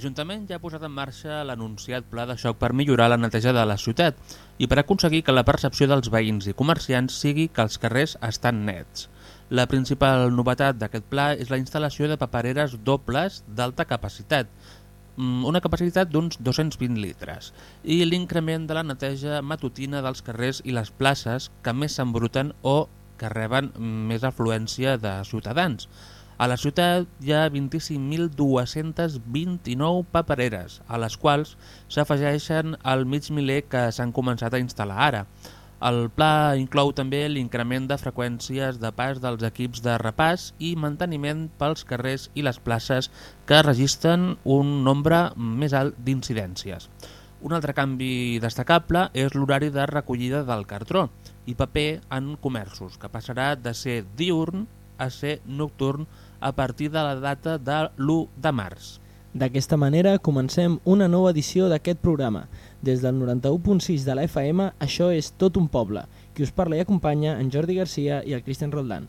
L'Ajuntament ja ha posat en marxa l'anunciat pla de xoc per millorar la neteja de la ciutat i per aconseguir que la percepció dels veïns i comerciants sigui que els carrers estan nets. La principal novetat d'aquest pla és la instal·lació de papereres dobles d'alta capacitat, una capacitat d'uns 220 litres, i l'increment de la neteja matutina dels carrers i les places que més s'embruten o que reben més afluència de ciutadans. A la ciutat hi ha 25.229 papereres, a les quals s'afegeixen el mig miler que s'han començat a instal·lar ara. El pla inclou també l'increment de freqüències de pas dels equips de repàs i manteniment pels carrers i les places que registren un nombre més alt d'incidències. Un altre canvi destacable és l'horari de recollida del cartró i paper en comerços, que passarà de ser diürn a ser nocturn a partir de la data de l'1 de març. D'aquesta manera comencem una nova edició d'aquest programa. Des del 91.6 de la FM, això és Tot un poble. Qui us parla i acompanya en Jordi Garcia i el Cristian Roldán.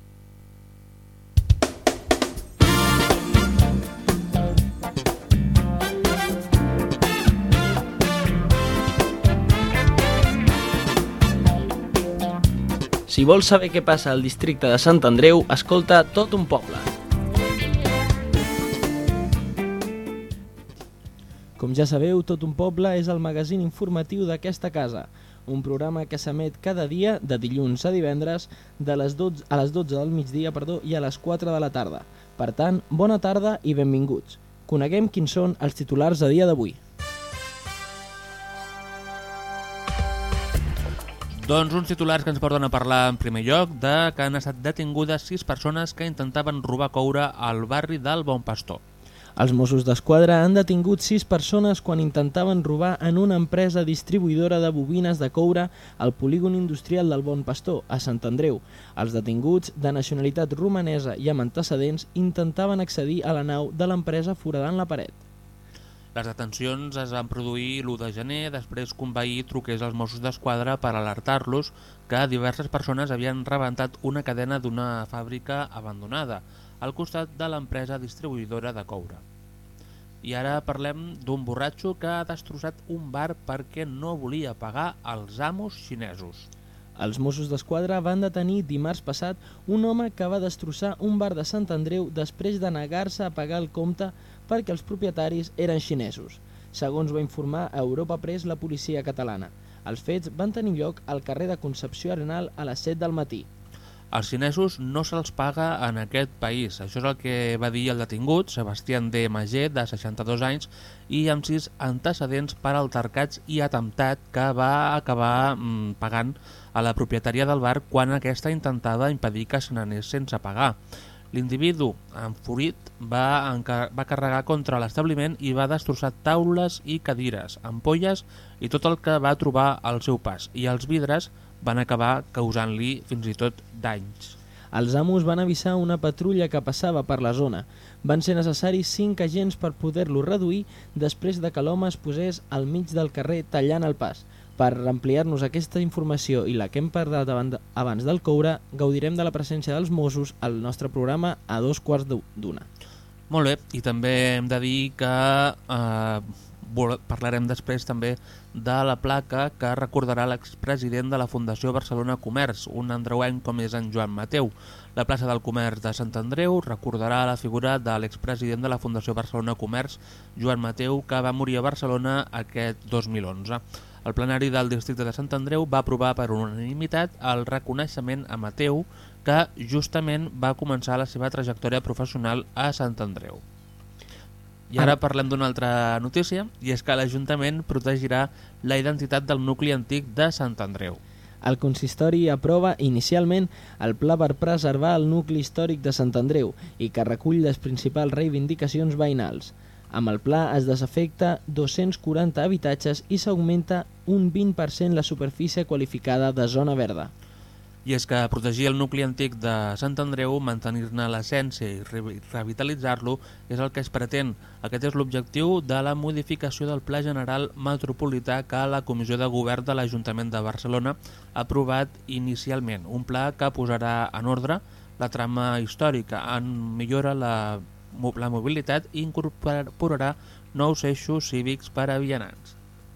Si vols saber què passa al districte de Sant Andreu, escolta Tot un poble. Com ja sabeu, Tot un poble és el magazín informatiu d'aquesta casa, un programa que s'emet cada dia de dilluns a divendres a les 12 del migdia i a les 4 de la tarda. Per tant, bona tarda i benvinguts. Coneguem quins són els titulars a dia d'avui. Doncs uns titulars que ens porten a parlar en primer lloc de que han estat detingudes 6 persones que intentaven robar coure al barri del Bon Pastor. Els Mossos d'Esquadra han detingut 6 persones quan intentaven robar en una empresa distribuïdora de bobines de coure al polígon industrial del Bon Pastor, a Sant Andreu. Els detinguts, de nacionalitat romanesa i amb antecedents, intentaven accedir a la nau de l'empresa foradant la paret. Les detencions es van produir l'1 de gener després que un veí truqués als Mossos d'Esquadra per alertar-los que diverses persones havien rebentat una cadena d'una fàbrica abandonada al costat de l'empresa distribuïdora de coure. I ara parlem d'un borratxo que ha destrossat un bar perquè no volia pagar als amos xinesos. Els Mossos d'Esquadra van detenir dimarts passat un home que va destrossar un bar de Sant Andreu després de negar-se a pagar el compte perquè els propietaris eren xinesos. Segons va informar a Europa Press la policia catalana. Els fets van tenir lloc al carrer de Concepció Arenal a les 7 del matí. Als xinesos no se'ls paga en aquest país. Això és el que va dir el detingut, Sebastián de Magé, de 62 anys, i amb 6 antecedents per altercats i atemptat que va acabar pagant a la propietària del bar quan aquesta intentava impedir que se n'anés sense pagar. L'individu, enfurit, va carregar contra l'establiment i va destrossar taules i cadires, ampolles i tot el que va trobar al seu pas, i els vidres van acabar causant-li fins i tot danys. Els amos van avisar una patrulla que passava per la zona. Van ser necessaris 5 agents per poder-lo reduir després de que l'home es posés al mig del carrer tallant el pas. Per ampliar-nos aquesta informació i la que hem parlat abans del coure, gaudirem de la presència dels Mossos al nostre programa a 2:15. Molt bé, i també hem de dir que parlarem després també de la placa que recordarà l'expresident de la Fundació Barcelona Comerç, un andreuenc com és en Joan Mateu. La plaça del Comerç de Sant Andreu recordarà la figura de l'expresident de la Fundació Barcelona Comerç, Joan Mateu, que va morir a Barcelona aquest 2011. El plenari del districte de Sant Andreu va aprovar per unanimitat el reconeixement a Mateu, que justament va començar la seva trajectòria professional a Sant Andreu. I ara parlem d'una altra notícia, i és que l'Ajuntament protegirà la identitat del nucli antic de Sant Andreu. El consistori aprova inicialment el pla per preservar el nucli històric de Sant Andreu i que recull les principals reivindicacions veïnals. Amb el pla es desafecta 240 habitatges i s'augmenta un 20% la superfície qualificada de zona verda. I és que protegir el nucli antic de Sant Andreu, mantenir-ne l'essència i revitalitzar-lo és el que es pretén. Aquest és l'objectiu de la modificació del Pla General Metropolità que la Comissió de Govern de l'Ajuntament de Barcelona ha aprovat inicialment. Un pla que posarà en ordre la trama històrica, en millora la la mobilitat i incorporarà nous eixos cívics per a vianants.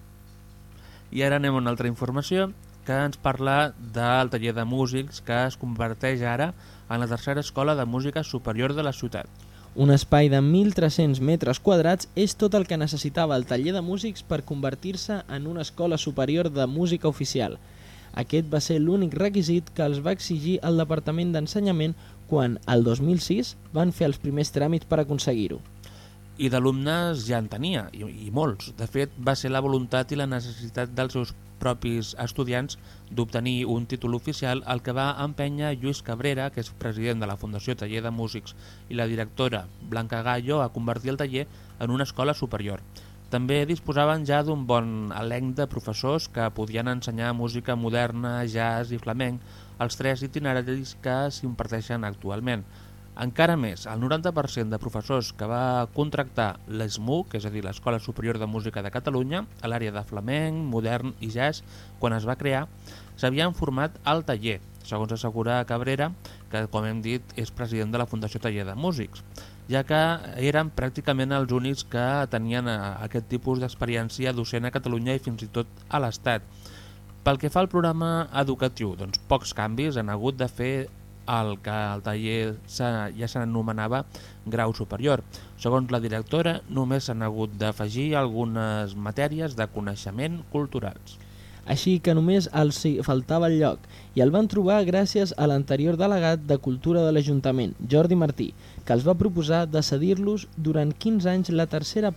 I ara anem a una altra informació que ens parla del taller de músics que es converteix ara en la tercera escola de música superior de la ciutat. Un espai de 1.300 metres quadrats és tot el que necessitava el taller de músics per convertir-se en una escola superior de música oficial. Aquest va ser l'únic requisit que els va exigir el Departament d'Ensenyament quan, el 2006, van fer els primers tràmits per aconseguir-ho. I d'alumnes ja en tenia, i molts. De fet, va ser la voluntat i la necessitat dels seus propis estudiants d'obtenir un títol oficial el que va empènyer Lluís Cabrera, que és president de la Fundació Taller de Músics, i la directora Blanca Gallo a convertir el taller en una escola superior. També disposaven ja d'un bon elenc de professors que podien ensenyar música moderna, jazz i flamenc, els 3 itineraris que s'imparteixen actualment. Encara més, el 90% de professors que va contractar l'ESMUC, és a dir, l'Escola Superior de Música de Catalunya, a l'àrea de flamenc, modern i jazz, quan es va crear, s'havien format al taller, segons assegura Cabrera, que, com hem dit, és president de la Fundació Taller de Músics, ja que eren pràcticament els únics que tenien aquest tipus d'experiència docent a Catalunya i fins i tot a l'Estat. Pel que fa al programa educatiu, doncs pocs canvis han hagut de fer el que al taller ja s'anomenava grau superior. Segons la directora, només s'han hagut d'afegir algunes matèries de coneixement culturals. Així que només els faltava el lloc, i el van trobar gràcies a l'anterior delegat de Cultura de l'Ajuntament, Jordi Martí, que els va proposar de cedir-los durant 15 anys la tercera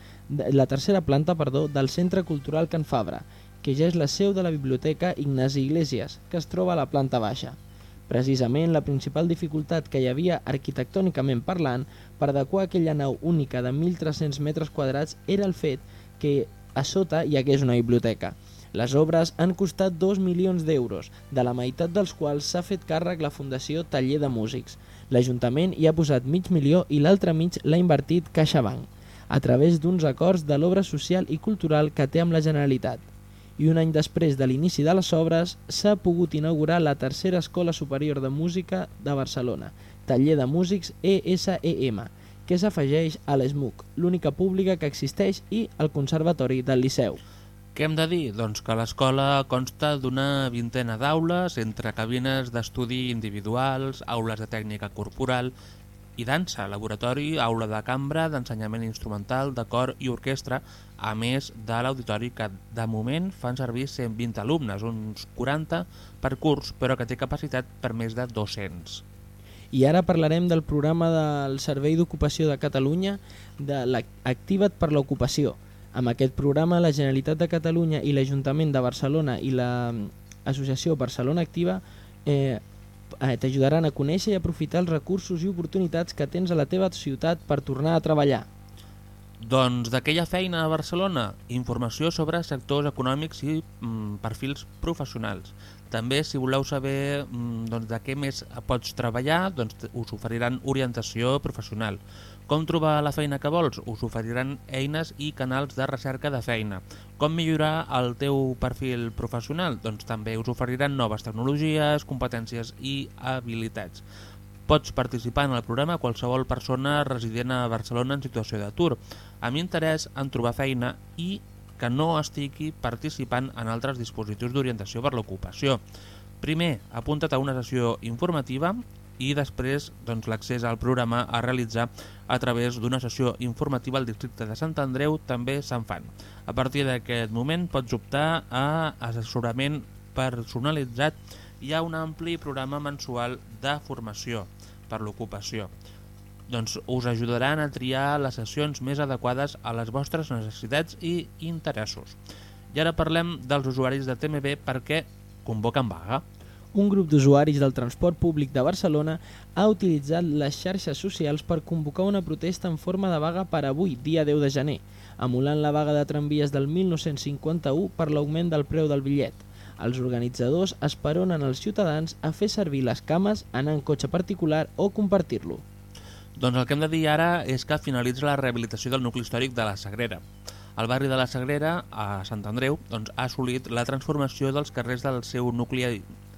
planta del Centre Cultural Can Fabra, que ja és la seu de la Biblioteca Ignasi Iglesias, que es troba a la planta baixa. Precisament, la principal dificultat que hi havia arquitectònicament parlant per adequar aquella nau única de 1.300 metres quadrats era el fet que a sota hi hagués una biblioteca. Les obres han costat 2 milions d'euros, de la meitat dels quals s'ha fet càrrec la Fundació Taller de Músics. L'Ajuntament hi ha posat $500.000 i l'altre mig l'ha invertit CaixaBank, a través d'uns acords de l'obra social i cultural que té amb la Generalitat. I un any després de l'inici de les obres s'ha pogut inaugurar la tercera Escola Superior de Música de Barcelona, Taller de Músics ESEM, que s'afegeix a l'ESMUC, l'única pública que existeix, i al Conservatori del Liceu. Què hem de dir? Doncs que l'escola consta d'una vintena d'aules, entre cabines d'estudi individuals, aules de tècnica corporal i dansa, laboratori, aula de cambra, d'ensenyament instrumental, de cor i orquestra, a més de l'auditori que de moment fan servir 120 alumnes, uns 40 per curs, però que té capacitat per més de 200. I ara parlarem del programa del Servei d'Ocupació de Catalunya, de l'Activa't per l'Ocupació. Amb aquest programa, la Generalitat de Catalunya i l'Ajuntament de Barcelona i l'Associació Barcelona Activa t'ajudaran a conèixer i aprofitar els recursos i oportunitats que tens a la teva ciutat per tornar a treballar. Doncs d'aquella feina a Barcelona, informació sobre sectors econòmics i perfils professionals. També, si voleu saber de què més pots treballar, us oferiran orientació professional. Com trobar la feina que vols? Us oferiran eines i canals de recerca de feina. Com millorar el teu perfil professional? Doncs també us oferiran noves tecnologies, competències i habilitats. Pots participar en el programa qualsevol persona resident a Barcelona en situació d'atur, amb interès en trobar feina i que no estigui participant en altres dispositius d'orientació per l'ocupació. Primer, apunta't a una sessió informativa i després l'accés al programa a realitzar a través d'una sessió informativa al districte de Sant Andreu també se'n fan. A partir d'aquest moment pots optar a assessorament personalitzat. Hi ha un ampli programa mensual de formació per l'ocupació. Us ajudaran a triar les sessions més adequades a les vostres necessitats i interessos. I ara parlem dels usuaris de TMB perquè convoquen vaga. Un grup d'usuaris del transport públic de Barcelona ha utilitzat les xarxes socials per convocar una protesta en forma de vaga per avui, dia 10 de gener, emulant la vaga de tramvies del 1951 per l'augment del preu del bitllet. Els organitzadors esperonen els ciutadans a fer servir les cames, anar en cotxe particular o compartir-lo. Doncs el que hem de dir ara és que finalitza la rehabilitació del nucli històric de la Sagrera. El barri de la Sagrera, a Sant Andreu, ha assolit la transformació dels carrers del seu nucli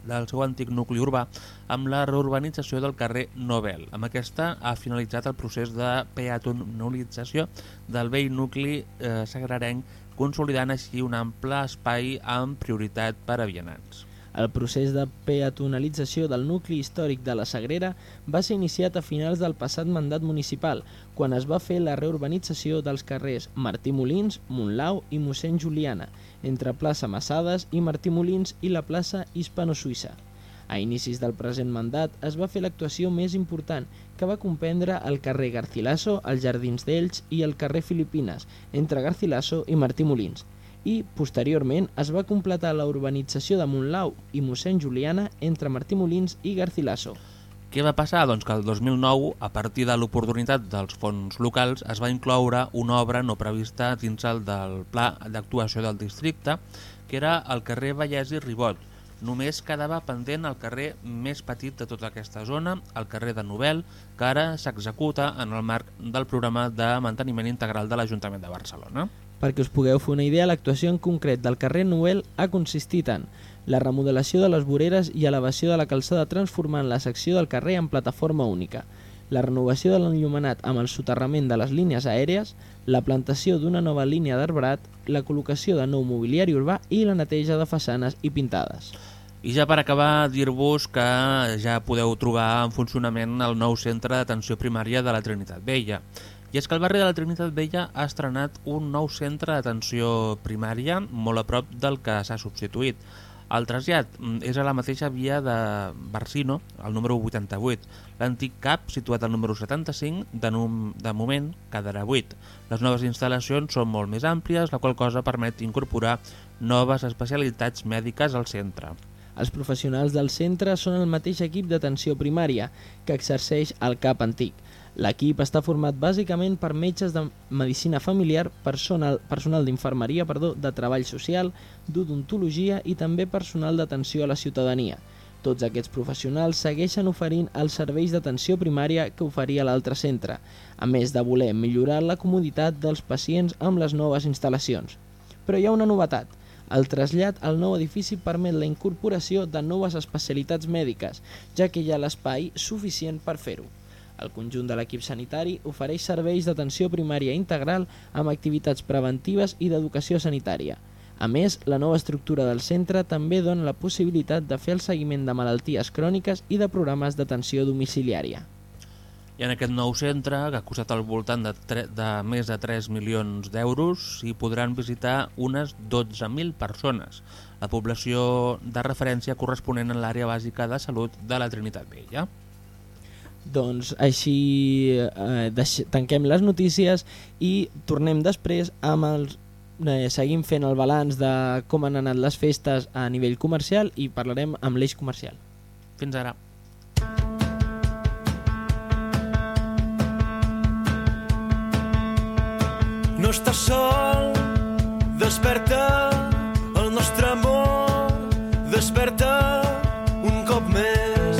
del seu antic nucli urbà amb la reurbanització del carrer Nobel. Amb aquesta ha finalitzat el procés de peatonalització del vell nucli sagrarenc, consolidant així un ample espai amb prioritat per a vianants. El procés de peatonalització del nucli històric de la Sagrera va ser iniciat a finals del passat mandat municipal, quan es va fer la reurbanització dels carrers Martí Molins, Montlau i Mossèn Juliana, entre plaça Massades i Martí Molins i la plaça Hispano-Suïssa. A inicis del present mandat es va fer l'actuació més important, que va comprendre el carrer Garcilaso, els Jardins d'Elx i el carrer Filipines, entre Garcilaso i Martí Molins. I, posteriorment, es va completar la urbanització de Montlau i Mossèn Juliana entre Martí Molins i Garcilaso. Què va passar? Doncs que el 2009, a partir de l'oportunitat dels fons locals, es va incloure una obra no prevista dins el del pla d'actuació del districte, que era el carrer Vallès i Ribot. Només quedava pendent el carrer més petit de tota aquesta zona, el carrer de Nobel, que ara s'executa en el marc del programa de manteniment integral de l'Ajuntament de Barcelona. Perquè us pugueu fer una idea, l'actuació en concret del carrer Nobel ha consistit en la remodelació de les voreres i elevació de la calçada transformant la secció del carrer en plataforma única, la renovació de l'enllumenat amb el soterrament de les línies aèries, la plantació d'una nova línia d'arbrat, la col·locació de nou mobiliari urbà i la neteja de façanes i pintades. I ja per acabar, dir-vos que ja podeu trobar en funcionament el nou centre d'atenció primària de la Trinitat Vella. I és que el barri de la Trinitat Vella ha estrenat un nou centre d'atenció primària molt a prop del que s'ha substituït. El trasllat és a la mateixa via de Barsino, el número 88. L'antic CAP, situat al número 75, de moment quedarà buit. Les noves instal·lacions són molt més àmplies, la qual cosa permet incorporar noves especialitats mèdiques al centre. Els professionals del centre són el mateix equip d'atenció primària que exerceix el CAP antic. L'equip està format bàsicament per metges de medicina familiar, personal d'infermeria, de treball social, d'odontologia i també personal d'atenció a la ciutadania. Tots aquests professionals segueixen oferint els serveis d'atenció primària que oferia l'altre centre, a més de voler millorar la comoditat dels pacients amb les noves instal·lacions. Però hi ha una novetat. El trasllat al nou edifici permet la incorporació de noves especialitats mèdiques, ja que hi ha l'espai suficient per fer-ho. El conjunt de l'equip sanitari ofereix serveis d'atenció primària integral amb activitats preventives i d'educació sanitària. A més, la nova estructura del centre també dona la possibilitat de fer el seguiment de malalties cròniques i de programes d'atenció domiciliària. I en aquest nou centre, que ha costat al voltant de més de 3 milions d'euros, s'hi podran visitar unes 12.000 persones, la població de referència corresponent en l'àrea bàsica de salut de la Trinitat Vella. Doncs així tanquem les notícies i tornem després amb seguim fent el balanç de com han anat les festes a nivell comercial i parlarem amb l'eix comercial. Fins ara. No estàs sol, desperta el nostre amor, desperta un cop més.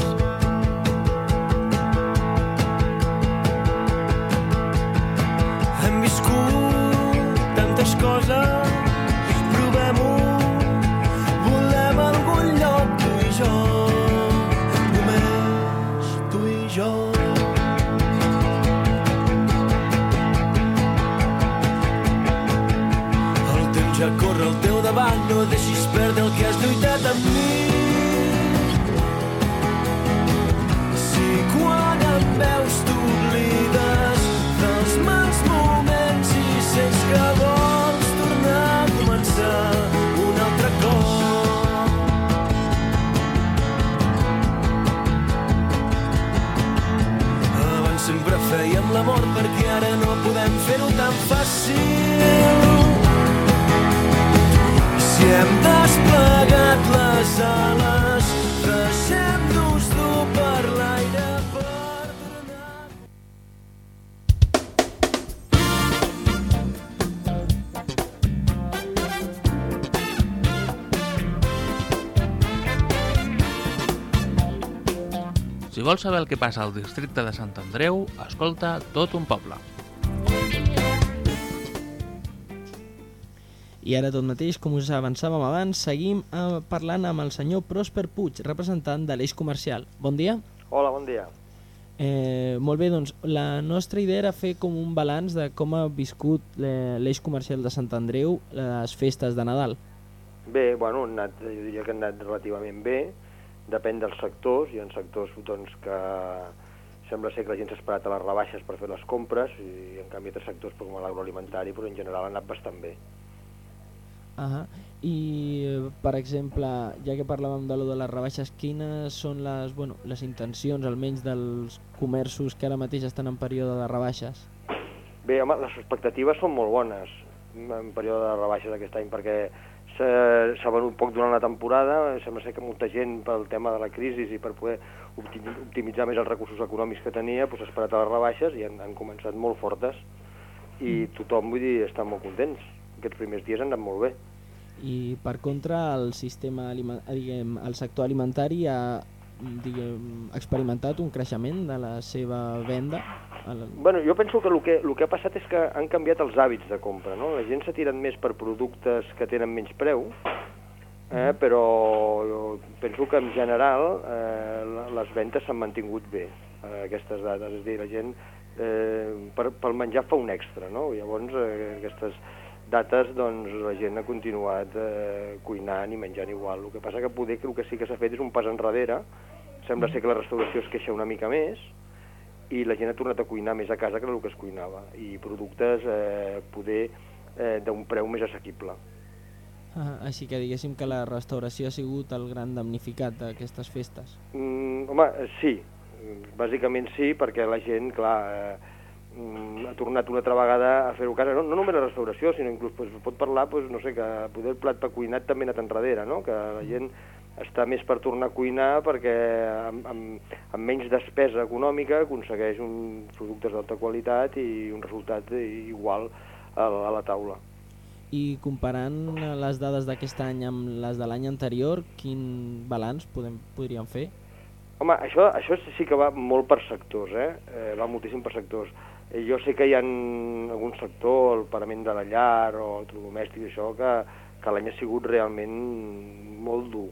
Hem viscut tantes coses, provem-ho, volem algun lloc tu i jo, només tu i jo. Ja corre al teu davant, no deixis perdre el que has lluitat amb mi. Si quan em veus t'oblides dels mals moments i sents que vols tornar a començar un altre cop. Abans sempre fèiem l'amor perquè ara no podem fer-ho tan fàcil. Si hem desplegat les ales, deixem-nos dur per l'aire per tornar. Si vols saber el que passa al districte de Sant Andreu, escolta Tot un poble. I ara tot mateix, com us avançàvem abans, seguim parlant amb el senyor Pròsper Puig, representant de l'Eix Comercial. Bon dia. Hola, bon dia. Molt bé, doncs la nostra idea era fer com un balanç de com ha viscut l'Eix Comercial de Sant Andreu les festes de Nadal. Bé, bueno, jo diria que han anat relativament bé, depèn dels sectors, hi ha sectors doncs, que sembla ser que la gent s'ha esperat a les rebaixes per fer les compres, i en canvi altres sectors com l'agroalimentari, però en general han anat bastant bé. I, per exemple, ja que parlàvem de les rebaixes, quines són les intencions, almenys dels comerços que ara mateix estan en període de rebaixes? Bé, home, les expectatives són molt bones en període de rebaixes aquest any, perquè s'ha venut poc durant la temporada, sembla ser que molta gent pel tema de la crisi i per poder optimitzar més els recursos econòmics que tenia, s'ha esperat a les rebaixes i han començat molt fortes i tothom, vull dir, està molt contents. Aquests primers dies han anat molt bé. I per contra el el sector alimentari ha experimentat un creixement de la seva venda? Bueno, jo penso que el que ha passat és que han canviat els hàbits de compra, no? La gent s'ha tirat més per productes que tenen menys preu, però jo penso que en general les ventes s'han mantingut bé aquestes dates, és a dir, la gent pel menjar fa un extra, no? Llavors aquestes dates doncs la gent ha continuat cuinant i menjant igual. El que passa que poder que el que sí que s'ha fet és un pas enrere, sembla ser que la restauració es queixa una mica més i la gent ha tornat a cuinar més a casa que el que es cuinava, i productes poder d'un preu més assequible. Així que diguéssim que la restauració ha sigut el gran damnificat d'aquestes festes. Home, sí, bàsicament sí, perquè la gent, clar, ha tornat una altra vegada a fer-ho a casa, no només la restauració, sinó inclús pot parlar, no sé, que poder el plat per cuinat també ha anat enrere, no? Que la gent està més per tornar a cuinar perquè amb menys despesa econòmica aconsegueix uns productes d'alta qualitat i un resultat igual a la taula. I comparant les dades d'aquest any amb les de l'any anterior, quin balanç podríem fer? Home, això sí que va molt per sectors, va moltíssim per sectors. Jo sé que hi ha algun sector, el parament de la llar o el domèstic, això, que l'any ha sigut realment molt dur.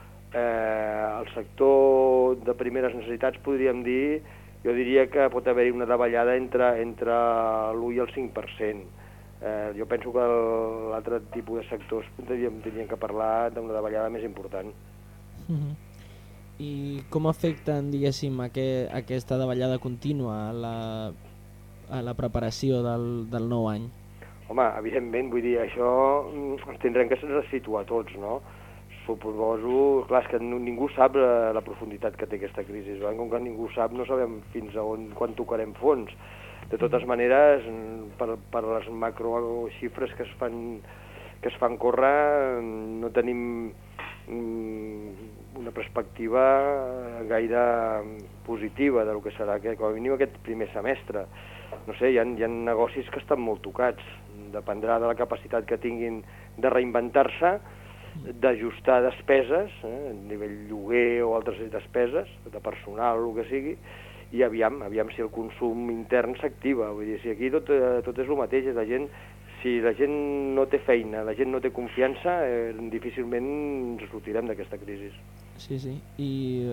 El sector de primeres necessitats, podríem dir, jo diria que pot haver-hi una davallada entre l'1 i el 5%. Jo penso que l'altre tipus de sectors tindrien que parlar d'una davallada més important. I com afecten, diguéssim, aquesta davallada contínua a la preparació del nou any? Home, evidentment, vull dir, això ens tindrem que situar tots, no? Suposo, clar, és que ningú sap la profunditat que té aquesta crisi, com que ningú sap, no sabem fins a quan tocarem fons. De totes maneres, per les macroxifres que es fan córrer, no tenim una perspectiva gaire positiva del que serà, com a mínim aquest primer semestre. No sé, hi ha negocis que estan molt tocats, dependrà de la capacitat que tinguin de reinventar-se, d'ajustar despeses, a nivell lloguer o altres despeses, de personal, el que sigui, i aviam si el consum intern s'activa. Vull dir, si aquí tot és el mateix, si la gent no té feina, la gent no té confiança, difícilment ens sortirem d'aquesta crisi. Sí. I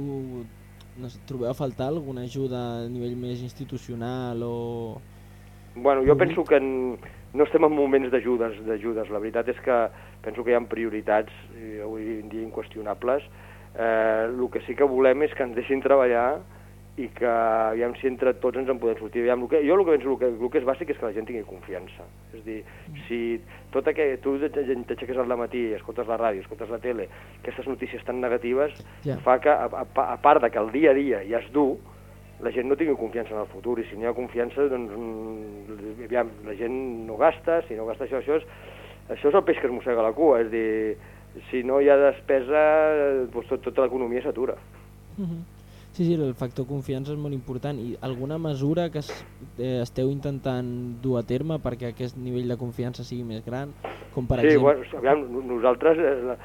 trobeu a faltar alguna ajuda a nivell més institucional o... Bueno, jo penso que no estem en moments d'ajudes. La veritat és que penso que hi ha prioritats avui en dia inqüestionables. El que sí que volem és que ens deixin treballar i que aviam si entre tots ens en podem sortir. Jo el que penso, el que és bàsic és que la gent tingui confiança. És a dir, si tu t'aixeques al matí, escoltes la ràdio, escoltes la tele, aquestes notícies tan negatives, fa que, a part de que el dia a dia ja és dur, la gent no tingui confiança en el futur, i si no hi ha confiança, doncs aviam, la gent no gasta, si no gasta això és el peix que es mossega la cua, és a dir, si no hi ha despesa, doncs tota l'economia s'atura. Sí, el factor confiança és molt important. I alguna mesura que esteu intentant dur a terme perquè aquest nivell de confiança sigui més gran? Com per exemple... Sí, aviam, nosaltres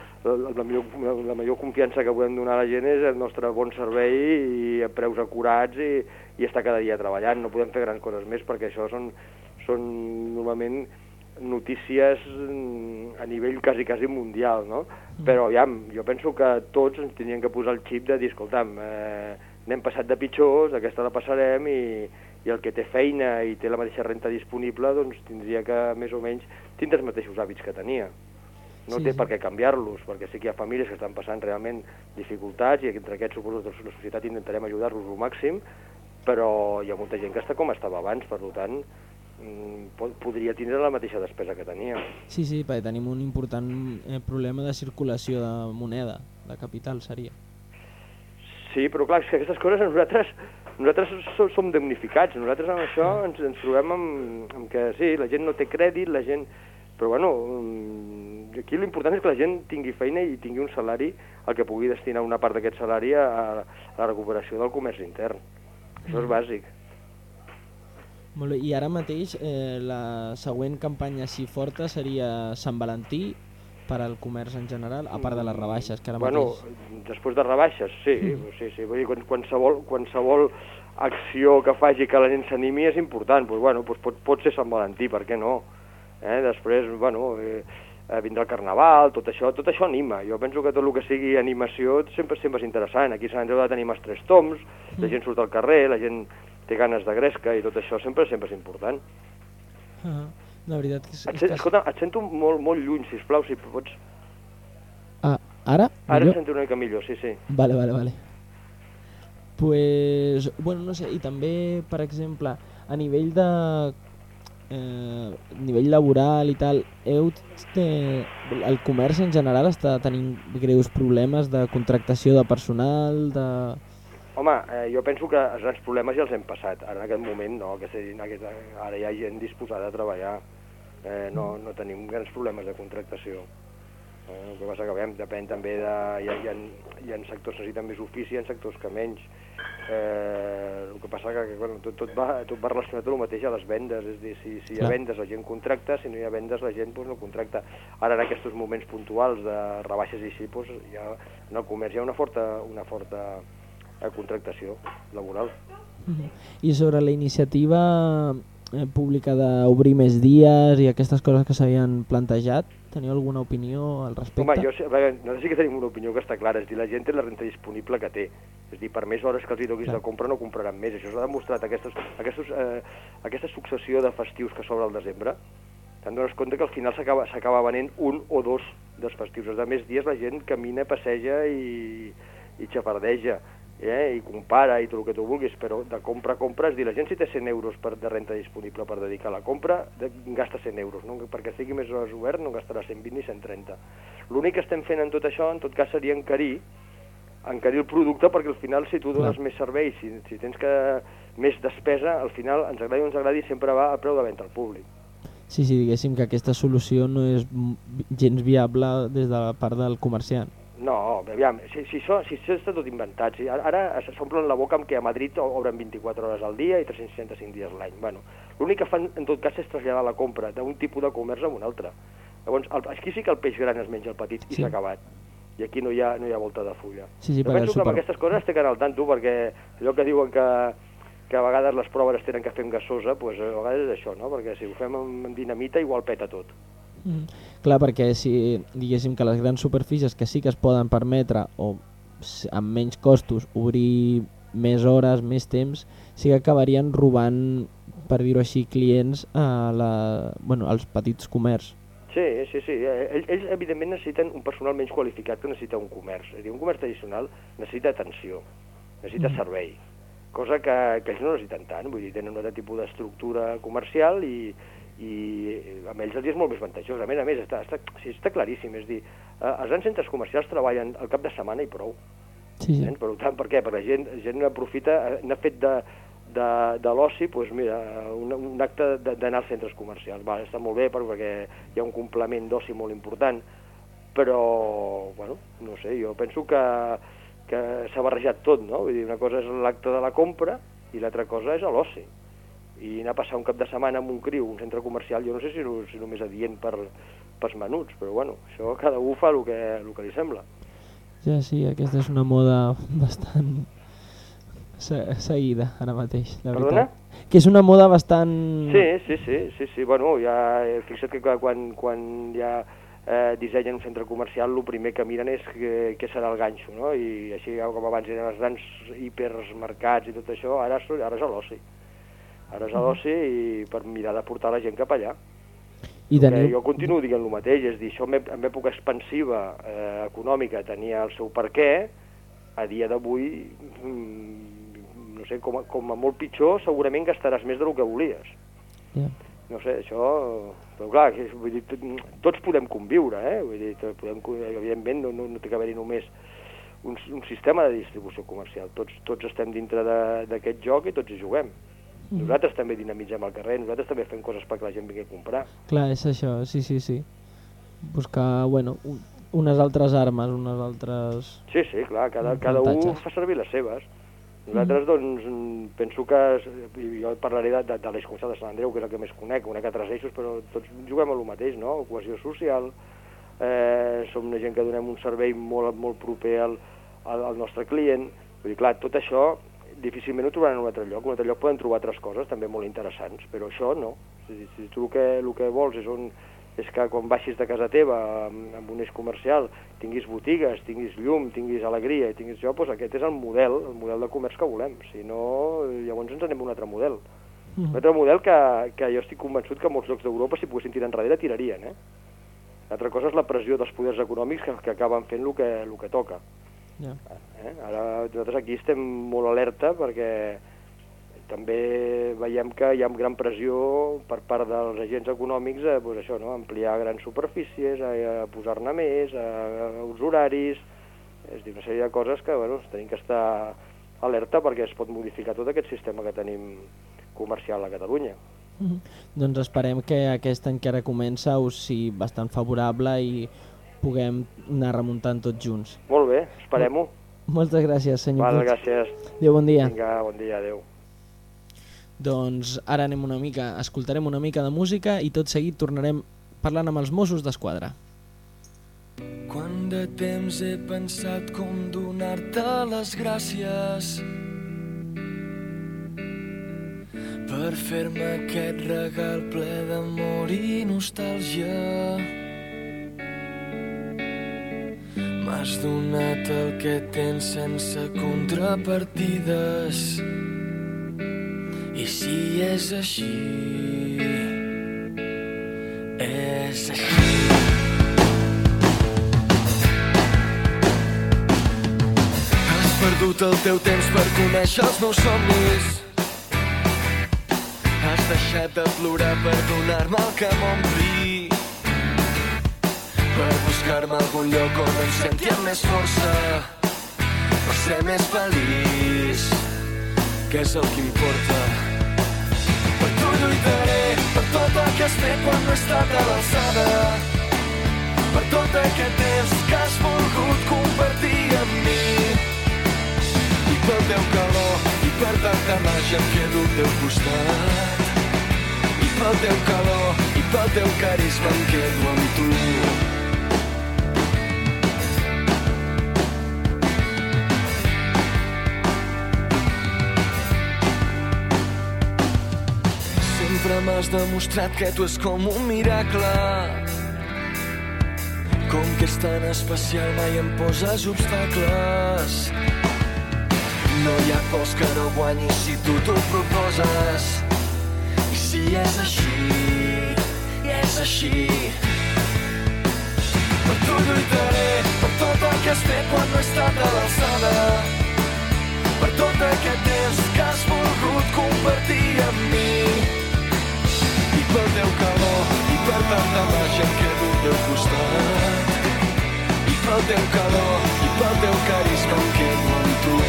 la major confiança que podem donar a la gent és el nostre bon servei i a preus acurats i estar cada dia treballant. No podem fer grans coses més perquè això són normalment notícies a nivell quasi mundial, no? Però jo penso que tots ens tindríem que posar el xip de dir, escolta'm, n'hem passat de pitjors, aquesta la passarem i el que té feina i té la mateixa renta disponible doncs tindria que més o menys tindre els mateixos hàbits que tenia. No té per què canviar-los, perquè sí que hi ha famílies que estan passant realment dificultats i entre aquests suposo que la societat intentarem ajudar-los al màxim, però hi ha molta gent que està com estava abans, per tant podria tindre la mateixa despesa que tenia. Sí, perquè tenim un important problema de circulació de moneda, de capital seria. Sí, però clar, és que aquestes coses nosaltres som damnificats, nosaltres amb això ens trobem amb que sí, la gent no té crèdit, la gent... Però bueno, aquí l'important és que la gent tingui feina i tingui un salari al que pugui destinar una part d'aquest salari a la recuperació del comerç intern. Això és bàsic. Molt bé, i ara mateix la següent campanya així forta seria Sant Valentí per al comerç en general, a part de les rebaixes que ara mateix... Després de rebaixes, sí. Vull dir, qualsevol acció que faci que la gent s'animi és important. Pot ser Sant Valentí, per què no? Després, vindrà el Carnaval, tot això anima. Jo penso que tot el que sigui animació sempre és interessant. Aquí a Sant Andreu de tenim els 3 toms, la gent surt al carrer, la gent té ganes de gresca i tot això sempre és important. La veritat és que... Escolta, et sento molt lluny, sisplau, si pots... Ara? Ara et sento una mica millor, sí. Vale. Pues, no sé, i també, per exemple, a nivell de... nivell laboral i tal, el comerç en general està tenint greus problemes de contractació de personal, de... Home, jo penso que els grans problemes ja els hem passat. Ara en aquest moment no, ara hi ha gent disposada a treballar. No tenim grans problemes de contractació. El que passa que depèn també de... Hi ha sectors que necessiten més ofici, hi ha sectors que menys. El que passa que tot va relacionat amb el mateix a les vendes, és a dir, si hi ha vendes la gent contracta, si no hi ha vendes la gent no contracta. Ara en aquests moments puntuals de rebaixes i així, en el comerç hi ha una forta contractació laboral. I sobre la iniciativa pública d'obrir més dies i aquestes coses que s'havien plantejat, teniu alguna opinió al respecte? Home, nosaltres sí que tenim una opinió que està clara, és dir, la gent té la renta disponible que té, és dir, per més hores que els hi toquis de compra no compraran més, això s'ha demostrat, aquesta successió de festius que s'obre al desembre, te'n dones compte que al final s'acaba venent un o dos dels festius, els altres dies la gent camina, passeja i xafardeja, i compara i tot el que tu vulguis, però de compra a compra, és dir, la gent si té 100 euros de renta disponible per dedicar a la compra, gasta 100 euros, no? Perquè estigui més hores obert no gastarà 120 ni 130. L'únic que estem fent en tot això, en tot cas, seria encarir el producte, perquè al final si tu dones més serveis, si tens més despesa, al final, ens agradi o no ens agradi, sempre va a preu de venda al públic. Sí, diguéssim que aquesta solució no és gens viable des de la part del comerciant. No, aviam, si això està tot inventat, ara s'omplen la boca amb que a Madrid obren 24 hores al dia i 365 dies l'any. L'únic que fan en tot cas és traslladar la compra d'un tipus de comerç a un altre. Llavors, aquí sí que el peix gran es menja el petit i s'ha acabat. I aquí no hi ha volta de fulla. Jo penso que amb aquestes coses estic al tanto, perquè allò que diuen que a vegades les proves tenen que fer amb gasosa, doncs a vegades és això, no? Perquè si ho fem amb dinamita igual peta tot. Clar, perquè si diguéssim que les grans superfícies que sí que es poden permetre o amb menys costos obrir més hores, més temps, sí que acabarien robant, per dir-ho així, clients als petits comerç. Sí. Ells evidentment necessiten un personal menys qualificat que necessita un comerç. És a dir, un comerç tradicional necessita atenció, necessita servei, cosa que ells no necessiten tant, vull dir, tenen un altre tipus d'estructura comercial i amb ells els és molt més vantajós. A més, està claríssim, és dir, els grans centres comercials treballen al cap de setmana i prou. Sí. Per tant, per què? Perquè la gent aprofita, n'ha fet de l'oci, doncs mira, un acte d'anar als centres comercials. Està molt bé perquè hi ha un complement d'oci molt important, però, no sé, jo penso que s'ha barrejat tot, no? Vull dir, una cosa és l'acte de la compra i l'altra cosa és l'oci. I anar a passar un cap de setmana amb un criu, un centre comercial, jo no sé si només adient pels menuts, però això cada un fa el que li sembla. Ja sí, aquesta és una moda bastant seguida ara mateix, la Perdona? veritat. Que és una moda bastant... Sí. Bueno, ja fixa't que quan ja dissenyen un centre comercial, el primer que miren és què serà el ganxo, no? I així com abans eren els grans hipermercats i tot això, ara és a l'oci. Ara és a l'oci i per mirar de portar la gent cap allà. Jo continuo dient el mateix, és dir, això en època expansiva econòmica tenia el seu perquè, a dia d'avui, no sé, com a molt pitjor, segurament gastaràs més del que volies. Yeah. No sé, això... Però clar, vull dir, tots podem conviure, vull dir, evidentment no té que haver-hi només un sistema de distribució comercial. Tots estem dintre d'aquest joc i tots hi juguem. Nosaltres també dinamitzem el carrer, nosaltres també fem coses perquè la gent vingui a comprar. Clar, és això, sí. Buscar, bueno, unes altres armes, unes altres... Sí, clar, cada un fa servir les seves. Nosaltres, doncs, penso que... Jo parlaré de l'eix comercial de Sant Andreu, que és el que més conec altres eixos, però tots juguem a lo mateix, no? Cohesió social, som una gent que donem un servei molt, molt proper al nostre client. Vull dir, clar, tot això difícilment ho trobaran en un altre lloc. En un altre lloc poden trobar altres coses també molt interessants, però això no. Si tu el que vols és que quan baixis de casa teva amb un eix comercial tinguis botigues, tinguis llum, tinguis alegria i tinguis això, doncs aquest és el model de comerç que volem. Si no, llavors ens anem a un altre model. Un altre model que jo estic convençut que molts llocs d'Europa, si poguessin tirar enrere, tirarien. L'altra cosa és la pressió dels poders econòmics que acaben fent el que toca. Yeah. Ara nosaltres aquí estem molt alerta perquè també veiem que hi ha gran pressió per part dels agents econòmics a ampliar grans superfícies, a posar-ne més, a uns horaris, és dir, una sèrie de coses que tenim que estar alerta perquè es pot modificar tot aquest sistema que tenim comercial a Catalunya. Doncs esperem que aquest any que ara comença us sigui bastant favorable i puguem anar remuntant tots junts. Molt bé, esperem-ho. Moltes gràcies, senyor Puig. Gràcies. Adéu, bon dia. Vinga, bon dia, adéu. Doncs ara escoltarem una mica de música i tot seguit tornarem parlant amb els Mossos d'Esquadra. Quant de temps he pensat com donar-te les gràcies per fer-me aquest regal ple d'amor i nostàlgia. M'has donat el que tens sense contrapartides. I si és així, és així. Has perdut el teu temps per conèixer els meus somnis. Has deixat de plorar per donar-me el que m'ompli, per buscar-me algun lloc on em senti amb més força, per ser més feliç, que és el que importa. Per tu lluitaré, per tot el que has fet quan no he estat a l'alçada, per tot aquest temps que has volgut compartir amb mi, i pel teu calor i per tanta màgia em quedo al teu costat, i pel teu calor i pel teu carisma em quedo amb tu. Sempre m'has demostrat que tu és com un miracle, com que és tan especial mai em poses obstacles. No hi ha pors que no guanyis si tu t'ho proposes. I si és així, per tu lluitaré, per tot el que has fet quan no he estat a l'alçada, per tot aquest temps que has volgut compartir amb mi, i pel teu calor i per tanta màgia em quedo al teu costat, i pel teu calor i pel teu carisma em quedo amb tu.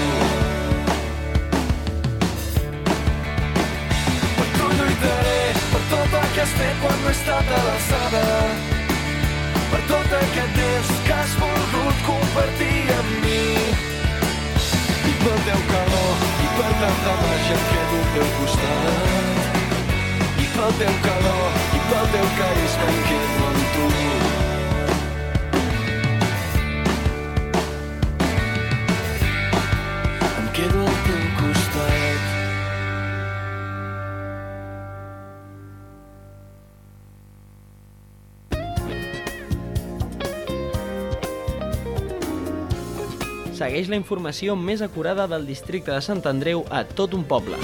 Per tu lluitaré, per tot el que has fet quan no he estat a l'alçada, per tot aquest temps que has volgut compartir amb mi, i pel teu calor i per tanta màgia em quedo al teu costat, i pel teu calor i pel teu carisma em quedo amb tu. Em quedo al teu costat. Segueix la informació més acurada del districte de Sant Andreu a tot un poble.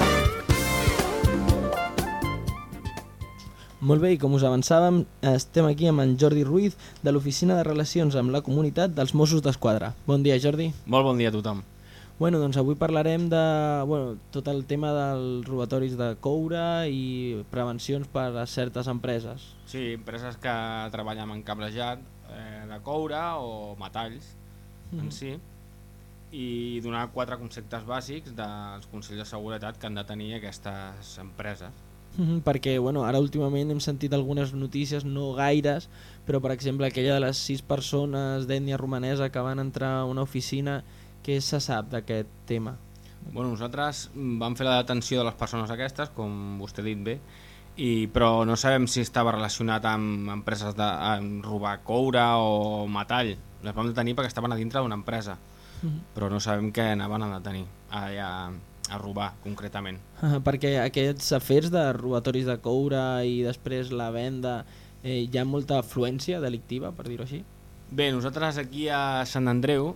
Molt bé, i com us avançàvem, estem aquí amb en Jordi Ruiz, de l'Oficina de Relacions amb la Comunitat dels Mossos d'Esquadra. Bon dia, Jordi. Molt bon dia a tothom. Bueno, doncs avui parlarem de tot el tema dels robatoris de coure i prevencions per a certes empreses. Sí, empreses que treballen en cablejat de coure o metalls en si, i donar 4 conceptes bàsics dels Consells de Seguretat que han de tenir aquestes empreses. Perquè ara últimament hem sentit algunes notícies, no gaires, però per exemple aquella de les 6 persones d'ètnia romanesa que van entrar a una oficina, què se sap d'aquest tema? Nosaltres vam fer la detenció de les persones aquestes, com vostè ha dit bé, però no sabem si estava relacionat amb empreses de robar coure o metall. Les vam detenir perquè estaven a dintre d'una empresa, però no sabem què anaven a detenir allà a robar concretament. Perquè aquests afers de robatoris de coure i després la venda, hi ha molta afluència delictiva, per dir-ho així? Bé, nosaltres aquí a Sant Andreu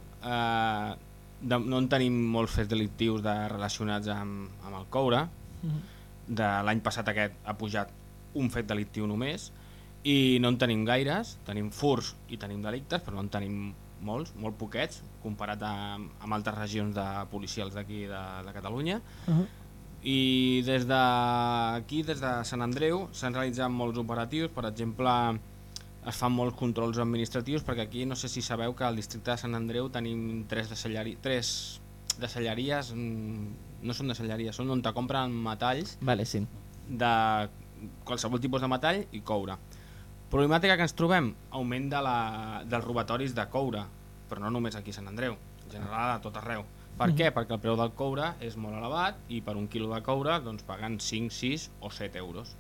no en tenim molts fets delictius relacionats amb el coure. De l'any passat aquest ha pujat un fet delictiu només i no en tenim gaires, tenim furts i tenim delictes, però no en tenim molts, molt poquets, comparat amb altres regions de policials d'aquí de Catalunya. I des d'aquí, des de Sant Andreu, s'han realitzat molts operatius. Per exemple, es fan molts controls administratius, perquè aquí no sé si sabeu que al districte de Sant Andreu tenim 3 deixalleries, no són deixalleries, són on te compren metalls, sí, de qualsevol tipus de metall i coure. Problemàtica que ens trobem, augment dels robatoris de coure, però no només aquí a Sant Andreu, en general a tot arreu. Per què? Perquè el preu del coure és molt elevat i per un quilo de coure paguen 5, 6 o 7 euros.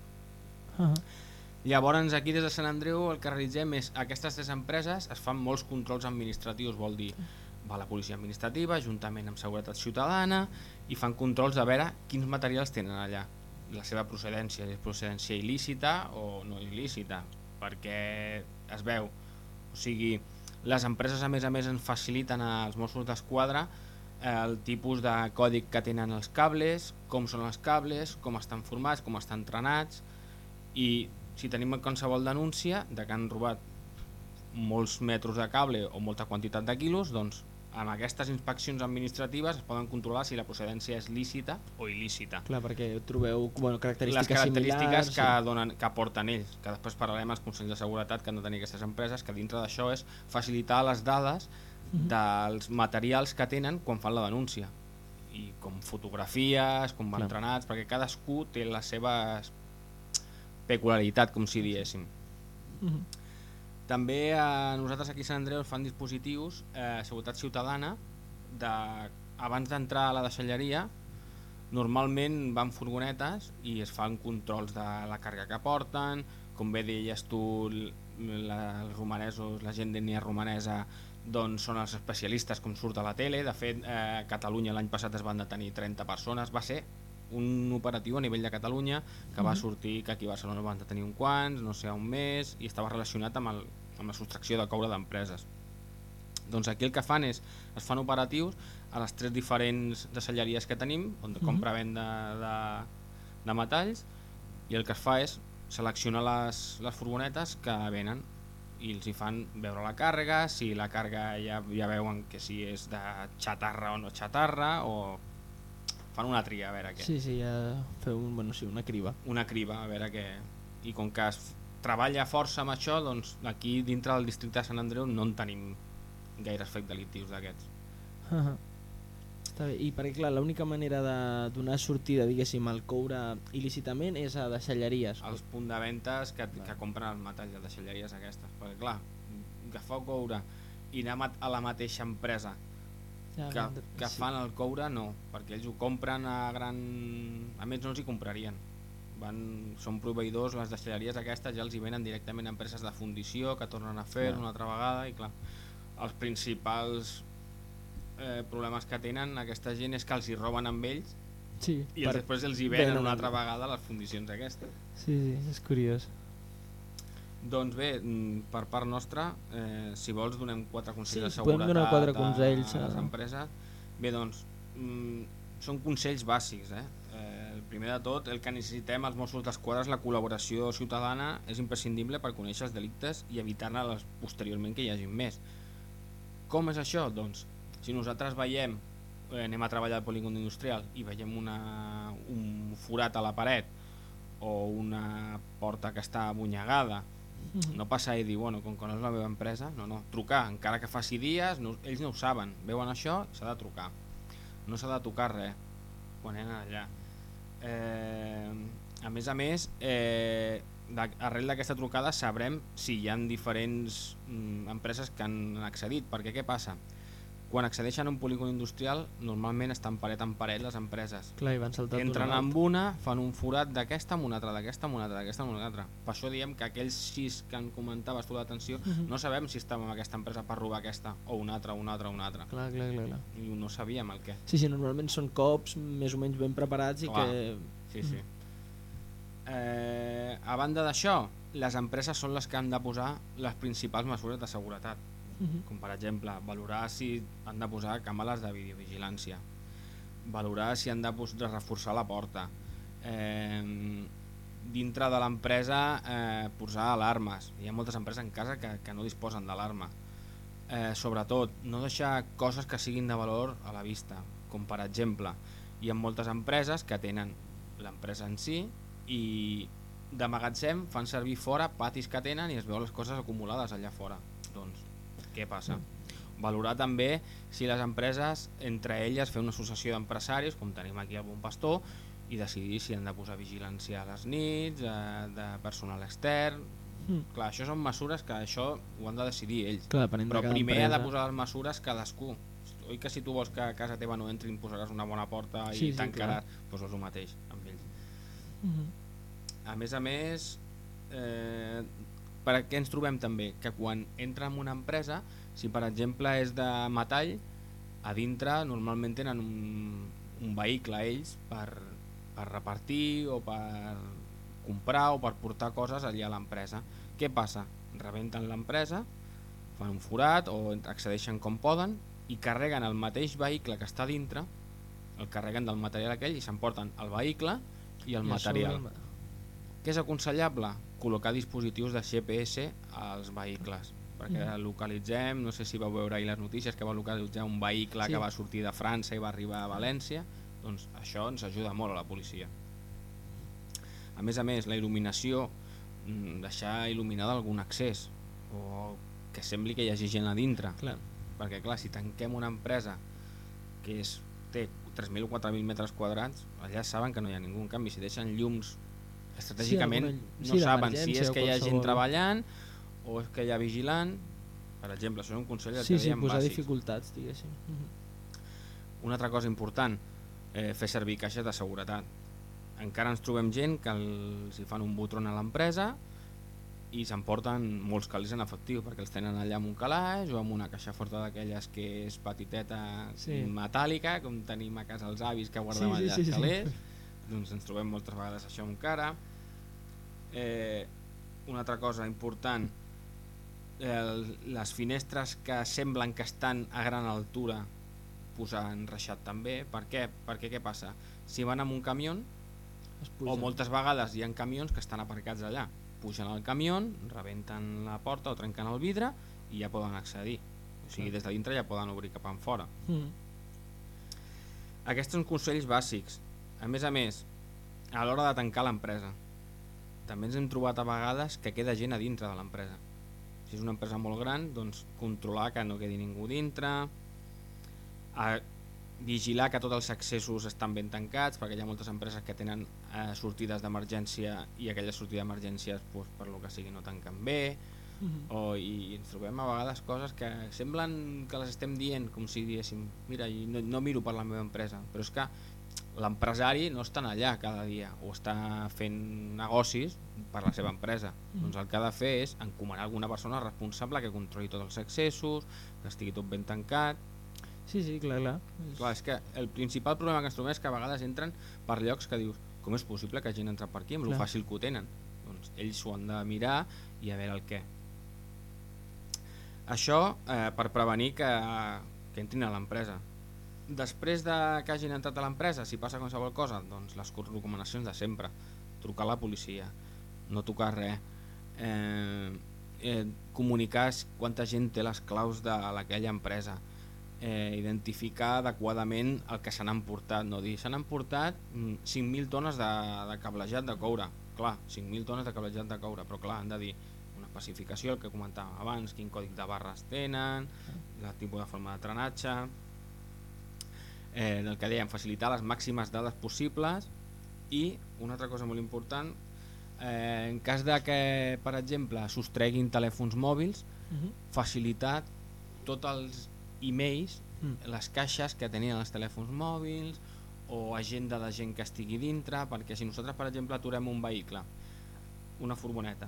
Llavors aquí des de Sant Andreu el que realitzem és, aquestes 3 empreses es fan molts controls administratius, vol dir, va la policia administrativa juntament amb seguretat ciutadana i fan controls de veure quins materials tenen allà, la seva procedència, és procedència il·lícita o no il·lícita, perquè es veu, o sigui, les empreses a més ens faciliten als Mossos d'Esquadra el tipus de còdic que tenen els cables, com són els cables, com estan formats, com estan trenats, i si tenim qualsevol denúncia de que han robat molts metres de cable o molta quantitat de quilos, doncs amb aquestes inspeccions administratives es poden controlar si la procedència és lícita o il·lícita. Clar, perquè trobeu característiques similars similars, que aporten ells, que després parlarem als Consells de Seguretat que han de tenir aquestes empreses, que dintre d'això és facilitar les dades dels materials que tenen quan fan la denúncia, i com fotografies, com van entrenats, perquè cadascú té la seva peculiaritat, com si diéssim. També nosaltres aquí a Sant Andreu fan dispositius, seguretat ciutadana, abans d'entrar a la deixalleria, normalment van furgonetes i es fan controls de la càrrega que porten, com bé deies tu, els romanesos, la gent d'ètnia romanesa, doncs són els especialistes com surt a la tele. De fet, a Catalunya l'any passat es van detenir 30 persones, va ser un operatiu a nivell de Catalunya que va sortir que aquí a Barcelona van detenir un quants, no sé, un mes, i estava relacionat amb la sostracció de coure d'empreses. Doncs aquí el que fan és, es fan operatius a les 3 diferents deixalleries que tenim, on compra-venda de metalls, i el que es fa és seleccionar les furgonetes que venen i els hi fan veure la càrrega, si la càrrega ja veuen que si és de xatarra o no xatarra, o fan una tria a veure què. Sí, ja feu una criba. Una criba, a veure què. I com que es treballa força amb això, doncs aquí dintre del districte de Sant Andreu no en tenim gaires fets delictius d'aquests. Està bé, i perquè clar, l'única manera de donar sortida, diguéssim, al coure il·lícitament és a deixalleries. Els punts de ventes que compren els metalls de deixalleries aquestes, perquè clar, agafar coure i anar a la mateixa empresa que fan el coure, no, perquè ells ho compren a gran... A més no els hi comprarien, són proveïdors, les deixalleries aquestes ja els hi venen directament a empreses de fundició que tornen a fer una altra vegada, i clar, els principals problemes que tenen aquesta gent és que els hi roben amb ells i després els hi venen una altra vegada les fundicions aquestes. Sí, és curiós. Doncs bé, per part nostra, si vols donem 4 consells de Sí, podem donar 4 consells a les empreses. Bé, doncs, són consells bàsics. El primer de tot, el que necessitem als Mossos d'Esquadra és la col·laboració ciutadana, és imprescindible per conèixer els delictes i evitar-ne posteriorment que hi hagi més. Com és això? Doncs, si nosaltres veiem, anem a treballar al polígon industrial i veiem un forat a la paret o una porta que està abunyegada, no passar i dir, bueno, com que no és la meva empresa, no, trucar, encara que faci dies, ells no ho saben, veuen això i s'ha de trucar. No s'ha de tocar res quan anem allà. A més, arrel d'aquesta trucada sabrem si hi ha diferents empreses que han accedit, perquè què passa? Quan accedeixen a un polígon industrial normalment estan paret en paret les empreses. Clar, i van saltant entren amb una, fan un forat d'aquesta amb una altra, d'aquesta amb una altra, d'aquesta amb una altra. Per això diem que aquells 6 que en comentaves tu d'atenció no sabem si estàvem amb aquesta empresa per robar aquesta o una altra. Clar. I no sabíem el què. Sí, normalment són cops més o menys ben preparats i clar, que... Sí. A banda d'això, les empreses són les que han de posar les principals mesures de seguretat, com per exemple valorar si han de posar càmeres de videovigilància, valorar si han de reforçar la porta, dintre de l'empresa posar alarmes. Hi ha moltes empreses en casa que no disposen d'alarma. Sobretot no deixar coses que siguin de valor a la vista, com per exemple hi ha moltes empreses que tenen l'empresa en si i de magatzem fan servir fora patis que tenen i es veuen les coses acumulades allà fora. Doncs què passa? Valorar també si les empreses entre elles fer una associació d'empresaris, com tenim aquí al Bon Pastor, i decidir si han de posar vigilància a les nits, de personal extern. Clar, això són mesures que això ho han de decidir ells. Clar, però primer ha de posar les mesures cadascú. Oi que si tu vols que a casa teva no entrin posaràs una bona porta i tancaràs, doncs és el mateix amb ells. A més, per què ens trobem també? Que quan entra en una empresa, si per exemple és de metall, a dintre normalment tenen un vehicle ells per repartir o per comprar o per portar coses allà a l'empresa. Què passa? Rebenten l'empresa, fan un forat o accedeixen com poden i carreguen el mateix vehicle que està dintre, el carreguen del material aquell i s'emporten el vehicle i el material. Què és aconsellable? Col·locar dispositius de GPS als vehicles, perquè localitzem, no sé si vau veure ahir les notícies que va localitzar un vehicle que va sortir de França i va arribar a València, doncs això ens ajuda molt a la policia. A més, la il·luminació, deixar il·luminada algun accés o que sembli que hi hagi gent a dintre, perquè clar, si tanquem una empresa que té 3.000 o 4.000 metres quadrats, allà saben que no hi ha ningú. En canvi, si deixen llums estratègicament, no saben si és que hi ha gent treballant o és que hi ha vigilant. Per exemple, això és un consell que dèiem posar bàsics. dificultats, diguéssim. Una altra cosa important, fer servir caixes de seguretat. Encara ens trobem gent que els hi fan un botron a l'empresa i s'emporten molts calés en efectiu perquè els tenen allà amb un calaix o amb una caixa forta d'aquelles que és petiteta metàl·lica, com tenim a casa els avis que guardem allà els calés. Doncs ens trobem moltes vegades això encara. Una altra cosa important, les finestres que semblen que estan a gran altura posar enreixat també. Per què? Perquè què passa? Si van amb un camió, o moltes vegades hi ha camions que estan aparcats allà, pugen al camió, rebenten la porta o trenquen el vidre i ja poden accedir, o sigui, des de dintre ja poden obrir cap enfora. Aquests són consells bàsics. A més, a l'hora de tancar l'empresa també ens hem trobat a vegades que queda gent a dintre de l'empresa. Si és una empresa molt gran, doncs controlar que no quedi ningú dintre, vigilar que tots els accessos estan ben tancats, perquè hi ha moltes empreses que tenen sortides d'emergència i aquelles sortides d'emergències per lo que sigui no tanquen bé, i ens trobem a vegades coses que semblen que les estem dient com si diguéssim, mira, no miro per la meva empresa, però és que l'empresari no està allà cada dia o està fent negocis per la seva empresa. Doncs el que ha de fer és encomanar alguna persona responsable que controli tots els accessos, que estigui tot ben tancat. Sí, clar. Clar, és que el principal problema que ens trobem és que a vegades entren per llocs que dius, com és possible que hagi entrat per aquí amb lo fàcil que ho tenen? Doncs doncs ells s'ho han de mirar i a veure el què. Això per prevenir que entrin a l'empresa. Després que hagin entrat a l'empresa, si passa qualsevol cosa, doncs les recomanacions de sempre: trucar a la policia, no tocar res, comunicar quanta gent té les claus de aquella empresa, identificar adequadament el que se n'han portat, no dir s'han emportat 5.000 tones de cablejat de coure. Clar, 5.000 tones de cablejat de coure, però clar, han de dir una especificació, el que comentàvem abans, quin còdic de barres tenen, el tipus de forma de trenatge, el que dèiem, facilitar les màximes dades possibles. I una altra cosa molt important, en cas de que, per exemple, sostreguin telèfons mòbils, facilitar tots els e-mails, les caixes que tenien els telèfons mòbils o agenda de gent que estigui dintre, perquè si nosaltres, per exemple, aturem un vehicle, una furgoneta,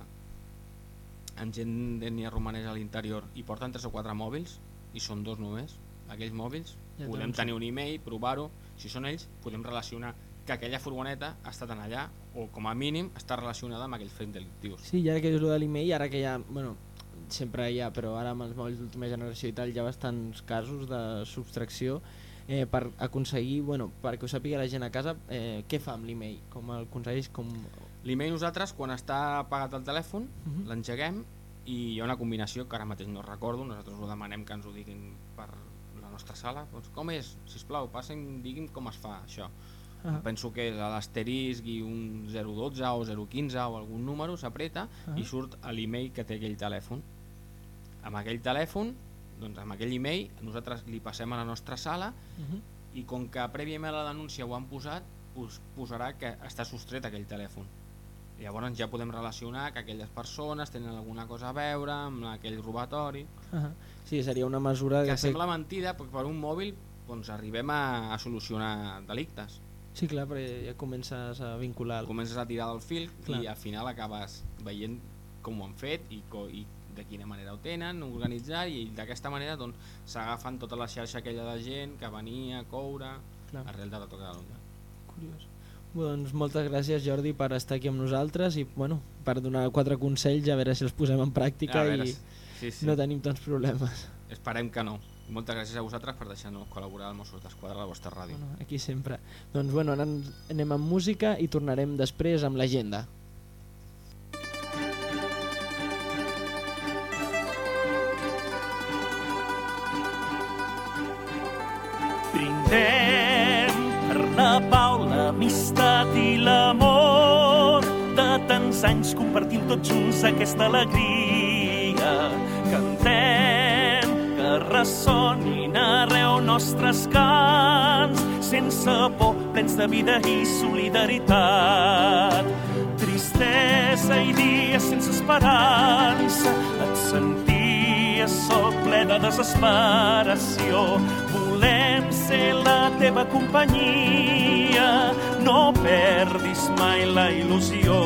amb gent d'ètnia romanesa a l'interior i porten 3 o 4 mòbils, i són 2 només, aquells mòbils, ja podem tenir un e-mail, provar-ho, si són ells podem relacionar que aquella furgoneta ha estat en allà o com a mínim està relacionada amb aquells fets delictius. Sí, i ara que dius lo de l'e-mail, ara que ja, bueno, sempre hi ha, però ara amb els mòbils d'última generació i tal hi ha bastants casos de subtracció, per aconseguir, bueno, perquè ho sàpiga la gent a casa, què fa amb l'e-mail? Com el aconsegueix? L'e-mail nosaltres, quan està apagat el telèfon, l'engeguem i hi ha una combinació que ara mateix no recordo, nosaltres ho demanem que ens ho diguin per la nostra sala. Doncs com és? Sisplau, passen, digui'm com es fa això. Penso que l'asterisc i un 012 o 015 o algun número s'apreta i surt l'e-mail que té aquell telèfon. Amb aquell telèfon, doncs amb aquell e-mail nosaltres li passem a la nostra sala i com que prèviament a la denúncia ho han posat, us posarà que està sostret aquell telèfon. Llavors ja podem relacionar que aquelles persones tenen alguna cosa a veure amb aquell robatori. Sí, seria una mesura que sembla mentida, perquè per un mòbil doncs arribem a solucionar delictes. Sí, clar, perquè ja comences a vincular. Comences a tirar del fil i al final acabes veient com ho han fet i de quina manera ho tenen, organitzar, i d'aquesta manera doncs, s'agafen tota la xarxa aquella de gent que venia a coure arrel de tota Catalunya. Curiós. Doncs moltes gràcies, Jordi, per estar aquí amb nosaltres i bueno, per donar 4 consells, a veure si els posem en pràctica i no tenim tants problemes. Esperem que no. Moltes gràcies a vosaltres per deixar-nos col·laborar al Mossos d'Esquadra a la vostra ràdio. Bueno, aquí sempre. Doncs bueno, ara anem amb música i tornarem després amb l'agenda. Brindem per la pau, l'amistat i l'amor de tants anys compartint tots junts aquesta alegria. Cantem que ressonin arreu nostres cants, sense por, plens de vida i solidaritat. Tristesa i dies sense esperança, et senties sol ple de desesperació. Volem ser la teva companyia, no perdis mai la il·lusió.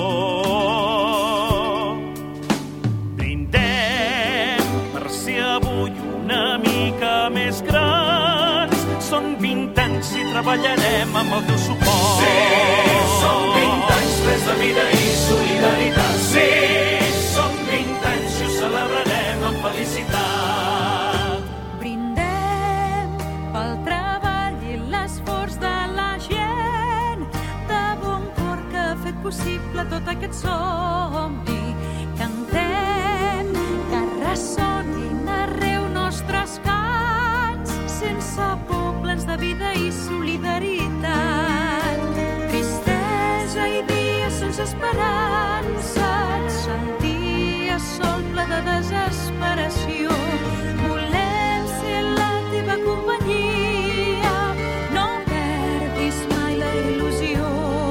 Avui una mica més grans, són 20 anys i treballarem amb el teu suport. Sí, són 20 anys plens de vida i solidaritat. Sí, són 20 anys i ho celebrarem amb felicitat. Brindem pel treball i l'esforç de la gent, de bon cor que ha fet possible tot aquest somni. Cantem que ressonin arreu nostres cants, sense por, plens de vida i solidaritat. Tristesa i dies sense esperança, et senties sol ple de desesperació. Volem ser la teva companyia, no perdis mai la il·lusió.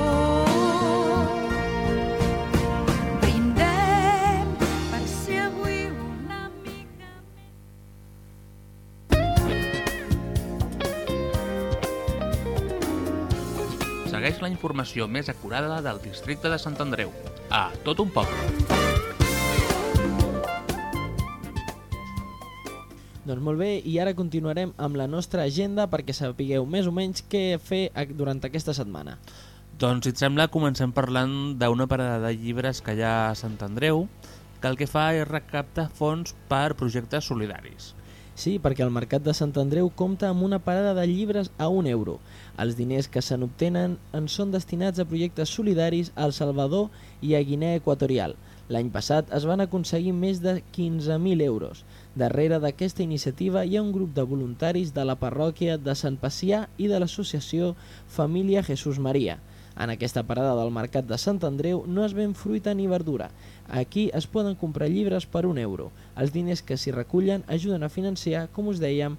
Segueix la informació més acurada del districte de Sant Andreu. A Tot un Poble. Doncs molt bé, i ara continuarem amb la nostra agenda perquè sapigueu més o menys què fer durant aquesta setmana. Doncs, si et sembla, comencem parlant d'una parada de llibres que hi ha a Sant Andreu, que el que fa és recaptar fons per projectes solidaris. Sí, perquè el Mercat de Sant Andreu compta amb una parada de llibres a €1. Els diners que se n'obtenen en són destinats a projectes solidaris a El Salvador i a Guinea Equatorial. L'any passat es van aconseguir més de 15.000 euros. Darrere d'aquesta iniciativa hi ha un grup de voluntaris de la parròquia de Sant Pacià i de l'associació Família Jesús Maria. En aquesta parada del Mercat de Sant Andreu no es ven fruita ni verdura. Aquí es poden comprar llibres per €1. Els diners que s'hi recullen ajuden a financiar, com us dèiem,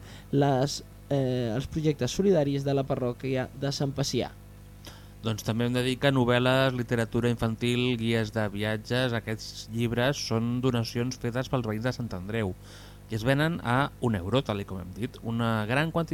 els projectes solidaris de la parròquia de Sant Pacià. Doncs també hem de dir que novel·les, literatura infantil, guies de viatges, aquests llibres són donacions fetes pels veïns de Sant Andreu i es venen a €1, tal com hem dit, una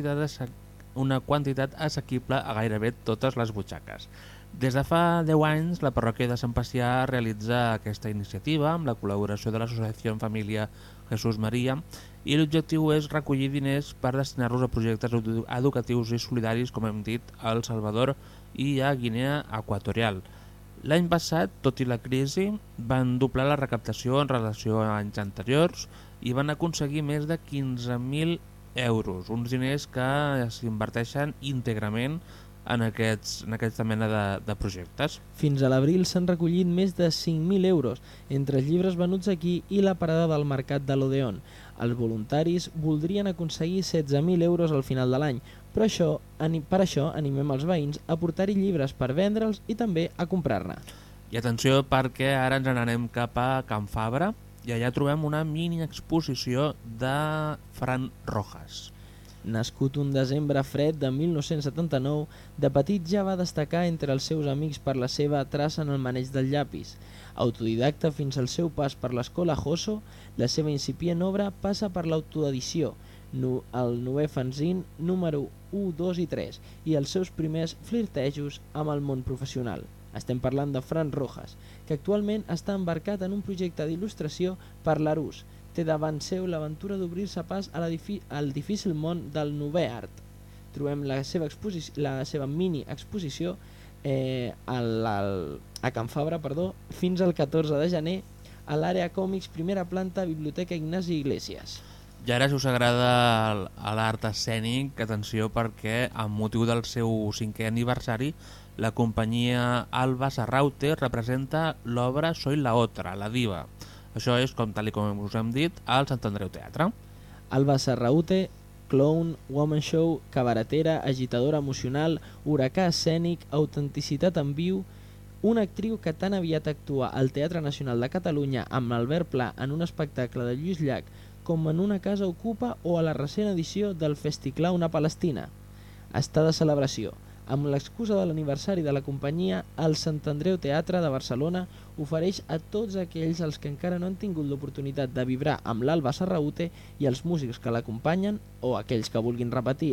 quantitat assequible a gairebé totes les butxaques. Des de fa 10 anys, la parròquia de Sant Pacià realitza aquesta iniciativa amb la col·laboració de l'associació Família Jesús Maria i l'objectiu és recollir diners per destinar-los a projectes educatius i solidaris, com hem dit, a El Salvador i a Guinea Equatorial. L'any passat, tot i la crisi, van doblar la recaptació en relació a anys anteriors i van aconseguir més de 15.000 euros, uns diners que s'inverteixen íntegrament en aquesta mena de projectes. Fins a l'abril s'han recollit més de 5.000 euros entre els llibres venuts aquí i la parada del Mercat de l'Odeon. Els voluntaris voldrien aconseguir 16.000 euros al final de l'any, però per això animem els veïns a portar-hi llibres per vendre'ls i també a comprar-ne. I atenció, perquè ara ens n'anem cap a Can Fabra i allà trobem una mini exposició de Fran Rojas. Nascut un desembre fred de 1979, de petit ja va destacar entre els seus amics per la seva traça en el maneig del llapis. Autodidacta fins al seu pas per l'escola Josso, la seva incipient obra passa per l'autoedició, el 9è fanzine número 1, 2 i 3 i els seus primers flirtejos amb el món professional. Estem parlant de Fran Rojas, que actualment està embarcat en un projecte d'il·lustració per l'Arús. Té davant seu l'aventura d'obrir-se pas al difícil món del novè art. Trobem la seva mini exposició a Can Fabra fins al 14 de gener a l'àrea còmics primera planta Biblioteca Ignasi Iglesias. I ara, si us agrada l'art escènic, atenció, perquè amb motiu del seu 5è aniversari la companyia Alba Serraute representa l'obra Soy la otra, la diva. Això és, tal com us hem dit, al Sant Andreu Teatre. Alba Serraute, clown, woman show, cabaretera, agitadora emocional, huracà escènic, autenticitat en viu, una actriu que tan aviat actua al Teatre Nacional de Catalunya amb Albert Pla en un espectacle de Lluís Llach com en Una casa ocupa o a la recent edició del Festiclown a Palestina. Està de celebració. Amb l'excusa de l'aniversari de la companyia, el Sant Andreu Teatre de Barcelona ofereix a tots aquells els que encara no han tingut l'oportunitat de vibrar amb l'Alba Serraute i els músics que l'acompanyen o aquells que vulguin repetir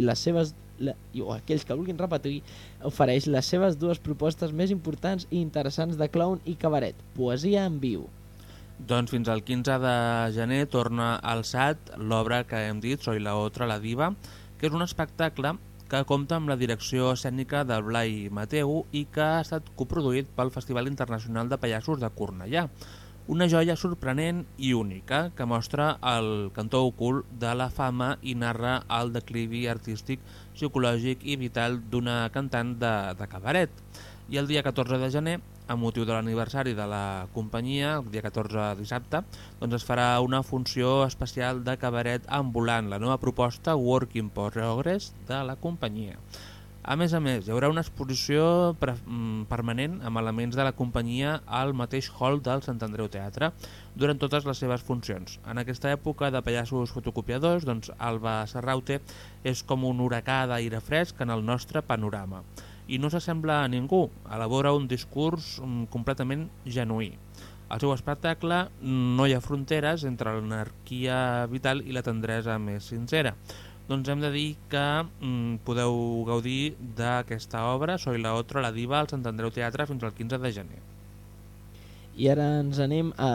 ofereix les seves dues propostes més importants i interessants de clown i cabaret, poesia en viu. Doncs fins al 15 de gener torna al SAT l'obra que hem dit, Soy la otra, la diva, que és un espectacle que compta amb la direcció escènica del Blai Mateu i que ha estat coproduït pel Festival Internacional de Pallassos de Cornellà. Una joia sorprenent i única que mostra el cantó ocult de la fama i narra el declivi artístic, psicològic i vital d'una cantant de cabaret. I el dia 14 de gener, amb motiu de l'aniversari de la companyia, el dia 14 dissabte, doncs es farà una funció especial de cabaret ambulant, la nova proposta Work in Progress de la companyia. A més, hi haurà una exposició permanent amb elements de la companyia al mateix hall del Sant Andreu Teatre durant totes les seves funcions. En aquesta època de pallassos fotocopiadors, doncs Alba Serraute és com un huracà d'aire fresc en el nostre panorama. I no s'assembla a ningú, elabora un discurs completament genuí. Al seu espectacle no hi ha fronteres entre l'anarquia vital i la tendresa més sincera. Doncs hem de dir que podeu gaudir d'aquesta obra, Soy la otra, la diva, al Sant Andreu Teatre fins al 15 de gener. I ara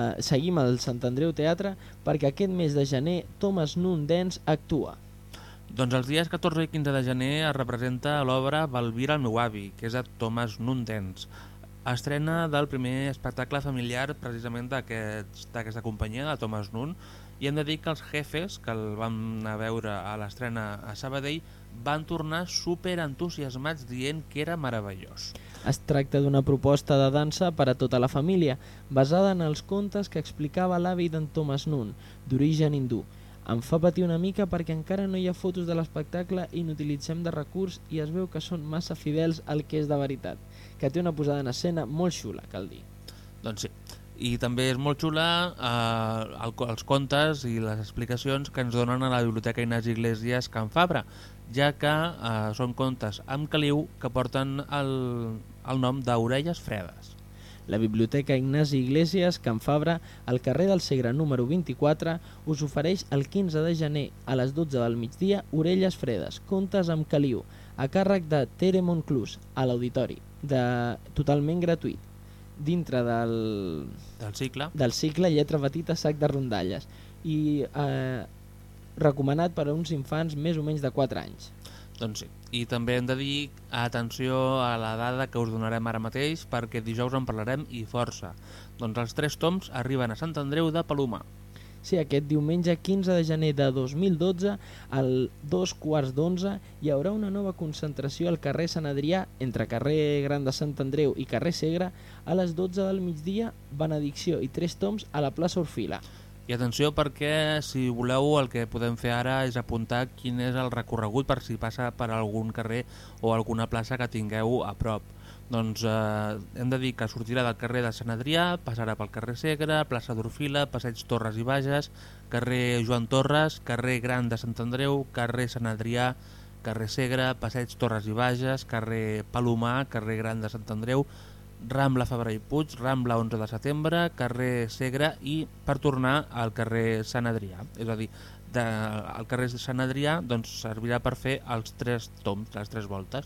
seguim al Sant Andreu Teatre perquè aquest mes de gener Thomas Nunn Dance actua. Doncs els dies 14 i 15 de gener es representa l'obra Valvira el meu avi, que és de Thomas Nunntens. Estrena del primer espectacle familiar precisament d'aquesta companyia, de Thomas Nunn, i hem de dir que els jefes, que el vam anar a veure a l'estrena a Sabadell, van tornar superentusiasmats dient que era meravellós. Es tracta d'una proposta de dansa per a tota la família, basada en els contes que explicava l'avi d'en Thomas Nunn, d'origen hindú. Em fa patir una mica perquè encara no hi ha fotos de l'espectacle i n'utilitzem de recurs i es veu que són massa fidels al que és de veritat, que té una posada en escena molt xula, cal dir. Doncs sí, i també és molt xula els contes i les explicacions que ens donen a la Biblioteca Ignasi Iglesias Can Fabra, ja que són contes amb caliu que porten el nom d'Orelles Fredes. La Biblioteca Ignasi Iglesias Can Fabra, al carrer del Segre número 24, us ofereix el 15 de gener a les 12 del migdia Orelles Fredes, contes amb caliu, a càrrec de Tere Monclús, a l'auditori, totalment gratuït, dintre del cicle Lletra petita, sac de rondalles, i recomanat per a uns infants més o menys de 4 anys. Doncs sí, i també hem de dir atenció a la dada que us donarem ara mateix perquè dijous en parlarem i força. Doncs els 3 toms arriben a Sant Andreu de Palomar. Sí, aquest diumenge 15 de gener de 2012 al 2:15 hi haurà una nova concentració al carrer Sant Adrià entre carrer Gran de Sant Andreu i carrer Segre a les 12 del migdia, benedicció i 3 toms a la plaça Orfila. I atenció perquè si voleu el que podem fer ara és apuntar quin és el recorregut per si passa per algun carrer o alguna plaça que tingueu a prop. Doncs hem de dir que sortirà del carrer de Sant Adrià, passarà pel carrer Segre, plaça d'Orfila, passeig Torres i Bages, carrer Joan Torres, carrer Gran de Sant Andreu, carrer Sant Adrià, carrer Segre, passeig Torres i Bages, carrer Palomar, carrer Gran de Sant Andreu, Rambla Fabra i Puig, Rambla 11 de setembre, carrer Segre i per tornar al carrer Sant Adrià. És a dir, al carrer Sant Adrià doncs, servirà per fer els 3 toms, les 3 voltes.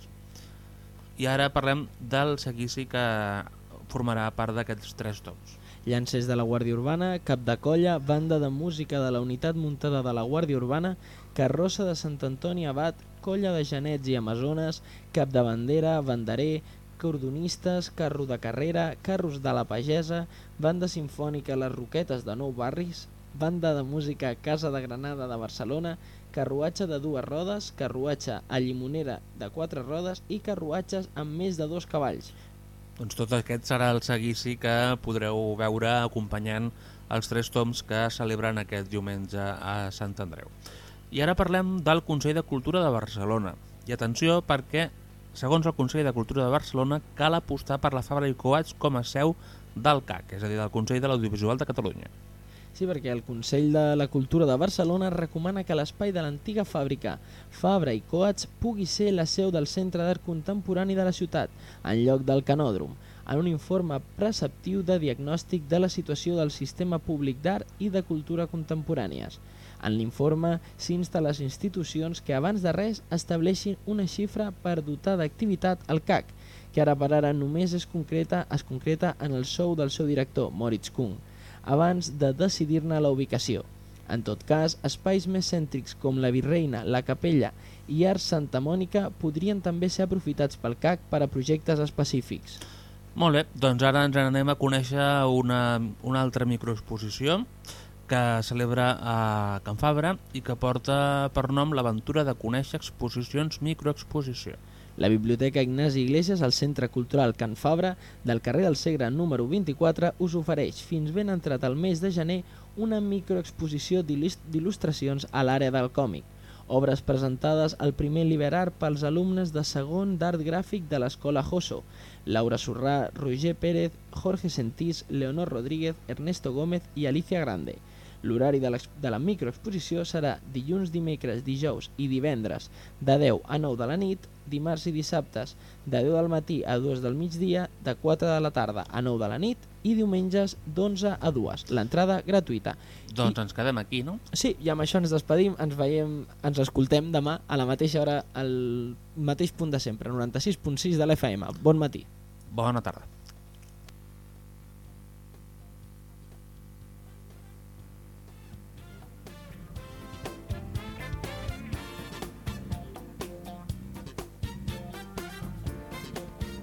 I ara parlem del seguici que formarà part d'aquests 3 toms. Llancers de la Guàrdia Urbana, cap de colla, banda de música de la unitat muntada de la Guàrdia Urbana, carrossa de Sant Antoni Abat, colla de genets i amazones, cap de bandera, banderer, cordonistes, carro de carrera, carros de la pagesa, banda simfònica Les Roquetes de Nou Barris, banda de música Casa de Granada de Barcelona, carruatge de 2 rodes, carruatge a llimonera de 4 rodes i carruatges amb més de 2 cavalls. Doncs tot aquest serà el seguici que podreu veure acompanyant els 3 toms que celebren aquest diumenge a Sant Andreu. I ara parlem del Consell de Cultura de Barcelona. I atenció perquè segons el Consell de Cultura de Barcelona, cal apostar per la Fabra i Coats com a seu del CAC, és a dir, del Consell de l'Audiovisual de Catalunya. Sí, perquè el Consell de la Cultura de Barcelona recomana que l'espai de l'antiga fàbrica Fabra i Coats pugui ser la seu del Centre d'Art Contemporani de la ciutat, en lloc del Canòdrom, en un informe preceptiu de diagnòstic de la situació del sistema públic d'art i de cultura contemporànies. En l'informe s'insta a les institucions que abans de res estableixin una xifra per dotar d'activitat al CAC, que ara per ara només es concreta en el sou del seu director, Moritz Kuhn, abans de decidir-ne la ubicació. En tot cas, espais més cèntrics com la Virreina, la Capella i Art Santa Mònica podrien també ser aprofitats pel CAC per a projectes específics. Molt bé, doncs ara ens anem a conèixer una altra microexposició que celebra a Can Fabra i que porta per nom l'aventura de conèixer exposicions microexposició. La Biblioteca Ignasi Iglesias al Centre Cultural Can Fabra del carrer del Segre número 24 us ofereix fins ben entrat el mes de gener una microexposició d'il·lustracions a l'àrea del còmic. Obres presentades al primer Liberar pels alumnes de segon d'art gràfic de l'Escola Joso, Laura Surrà, Roger Pérez, Jorge Sentís, Leonor Rodríguez, Ernesto Gómez i Alicia Grande. L'horari de la microexposició serà dilluns, dimecres, dijous i divendres de 10 a 9 de la nit, dimarts i dissabtes de 10 del matí a 2 del migdia, de 4 de la tarda a 9 de la nit i diumenges d'11 a 2. L'entrada gratuïta. Doncs ens quedem aquí, no? Sí, i amb això ens despedim, ens escoltem demà a la mateixa hora, al mateix punt de sempre, 96.6 de l'FM. Bon matí. Bona tarda.